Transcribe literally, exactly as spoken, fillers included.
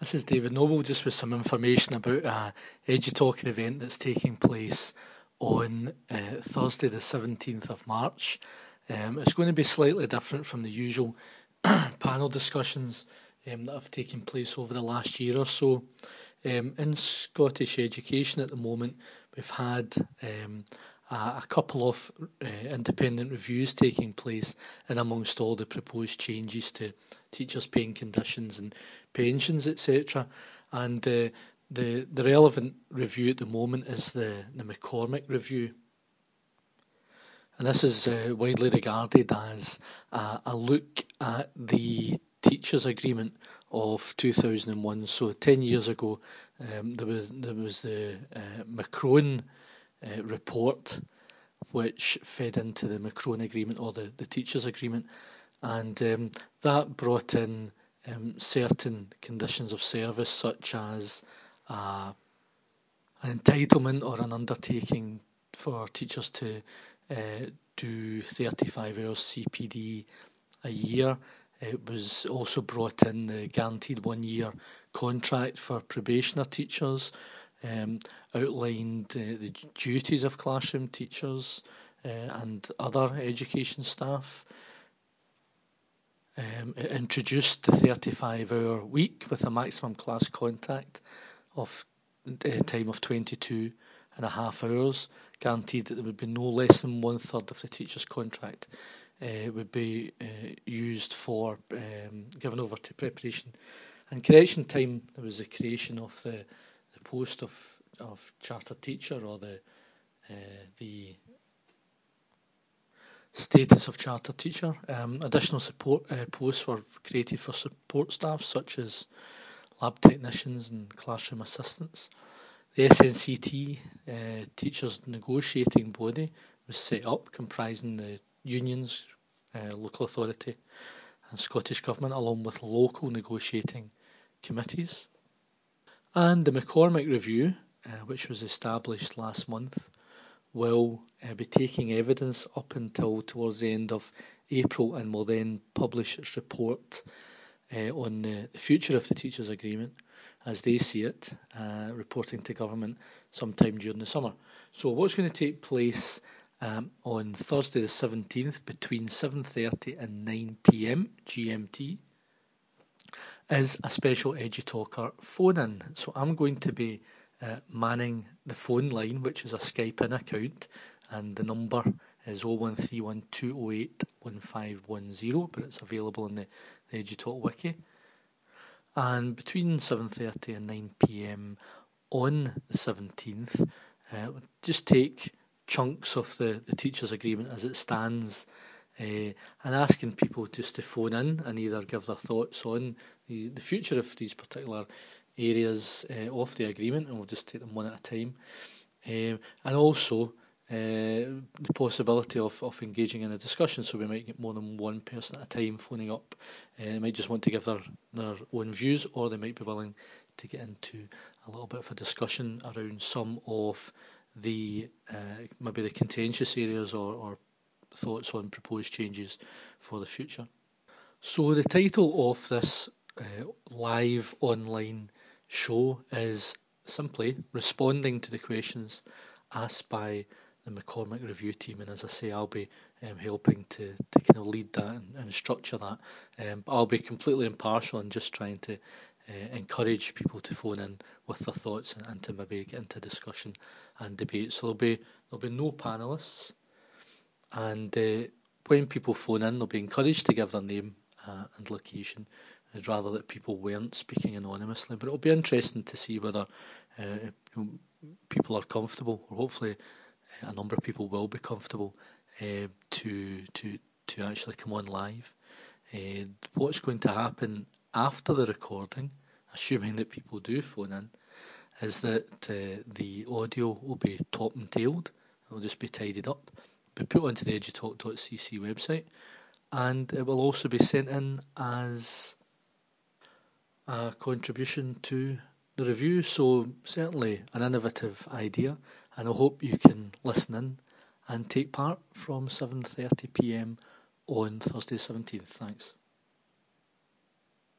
This is David Noble, just with some information about a EduTalking event that's taking place on uh, Thursday the seventeenth of March. Um, it's going to be slightly different from the usual panel discussions um, that have taken place over the last year or so. Um, in Scottish education at the moment, we've had um, a, a couple of uh, independent reviews taking place, and amongst all the proposed changes to teachers' paying conditions and pensions, et cetera. And uh, the the relevant review at the moment is the, the McCormick review. And this is uh, widely regarded as a, a look at the teachers' agreement of two thousand one. So ten years ago, um, there was there was the uh, Macron uh, report, which fed into the Macron agreement, or the, the teachers' agreement, and um, that brought in um, certain conditions of service, such as uh, an entitlement or an undertaking for teachers to uh, do thirty-five hours C P D a year. It was also brought in the guaranteed one-year contract for probationer teachers, um, outlined uh, the duties of classroom teachers uh, and other education staff. Um, it introduced the thirty-five hour week with a maximum class contact of a time of twenty-two and a half hours, guaranteed that there would be no less than one third of the teacher's contract uh, would be uh, used for um, given over to preparation and correction time. There was the creation of the, the post of of chartered teacher, or the uh, the status of chartered teacher. Um, additional support uh, posts were created for support staff such as lab technicians and classroom assistants. The S N C T, uh, teachers' negotiating body, was set up, comprising the unions, uh, local authority and Scottish Government, along with local negotiating committees. And the McCormick Review, uh, which was established last month, will uh, be taking evidence up until towards the end of April, and will then publish its report uh, on the, the future of the teachers' agreement as they see it, uh, reporting to government sometime during the summer. So what's going to take place um, on Thursday the seventeenth between seven thirty and nine p m G M T is a special EduTalker phone-in. So I'm going to be uh, manning the phone line, which is a Skype-in account, and the number is oh one three one, two oh eight, one five one oh, but it's available in the, the EduTalk wiki. And between seven thirty and nine p m on the seventeenth, uh, just take chunks of the, the teachers' agreement as it stands, uh, and asking people just to phone in and either give their thoughts on the, the future of these particular areas uh, of the agreement, and we'll just take them one at a time. Um, and also uh, the possibility of, of engaging in a discussion, so we might get more than one person at a time phoning up. Uh, they might just want to give their, their own views, or they might be willing to get into a little bit of a discussion around some of the uh, maybe the contentious areas, or, or thoughts on proposed changes for the future. So the title of this uh, live online show is simply responding to the questions asked by the McCormick Review team, and as I say, I'll be um, helping to, to kind of lead that and, and structure that. Um, but I'll be completely impartial and just trying to uh, encourage people to phone in with their thoughts, and, and to maybe get into discussion and debate. So there'll be there'll be no panellists, and uh, when people phone in, they'll be encouraged to give their name uh, and location, as rather that people weren't speaking anonymously. But it'll be interesting to see whether uh, you know, people are comfortable, or hopefully a number of people will be comfortable uh, to to to actually come on live. Uh, what's going to happen after the recording, assuming that people do phone in, is that uh, the audio will be top and tailed. It will just be tidied up, be put onto the edutalk dot c c website, and it will also be sent in as a contribution to the review. So certainly an innovative idea, and I hope you can listen in and take part from seven thirty p m on Thursday the seventeenth. Thanks.